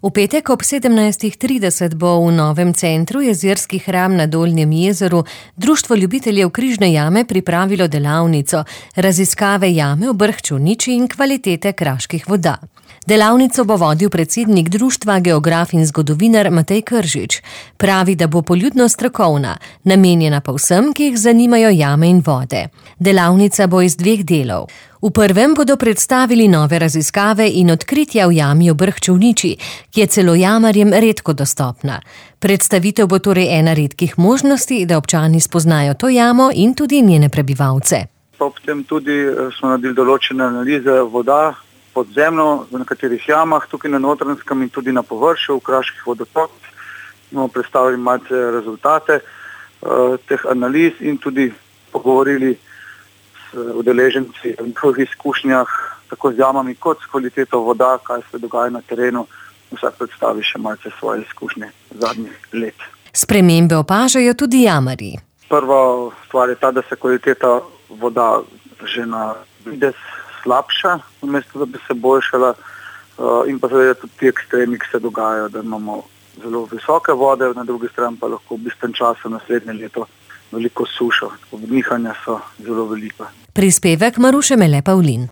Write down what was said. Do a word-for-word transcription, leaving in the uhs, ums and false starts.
V petek ob sedemnajstih trideset bo v novem centru Jezerski hram na Dolnjem jezeru Društvo ljubiteljev Križne jame pripravilo delavnico Raziskave jame v Brhčovniči in kvalitete kraških voda. Delavnico bo vodil predsednik društva, geograf in zgodovinar Matej Kržič. Pravi, da bo poljudno strokovna, namenjena pa vsem, ki jih zanimajo jame in vode. Delavnica bo iz dveh delov. V prvem bodo predstavili nove raziskave in odkritja v jami v Brhčovniči, ki je celo jamarjem redko dostopna. Predstavitev bo torej ena redkih možnosti, da občani spoznajo to jamo in tudi njene prebivalce. Ob tem tudi smo naredili določene analize voda podzemno v nekaterih jamah, tukaj na Notranjskem in tudi na površju v kraških vodotokih. Bomo predstavili malce rezultate uh, teh analiz in tudi pogovorili s udeleženci v njihovih izkušnjah, tako z jamami kot s kvaliteto voda, kaj se dogaja na terenu. Vsak predstavi še malce svoje izkušnje zadnjih let. Spremembe opažajo tudi jamarji. Prva stvar je ta, da se kvaliteta voda že na videz slabša, namesto da bi se boljšala, in pa seveda tudi ti ekstremi, ki se dogajajo, da imamo zelo visoke vode, na drugi strani pa lahko v bistven času naslednje leto veliko sušo. Nihanja so zelo velika. Prispevek Maruše Mele Pavlin.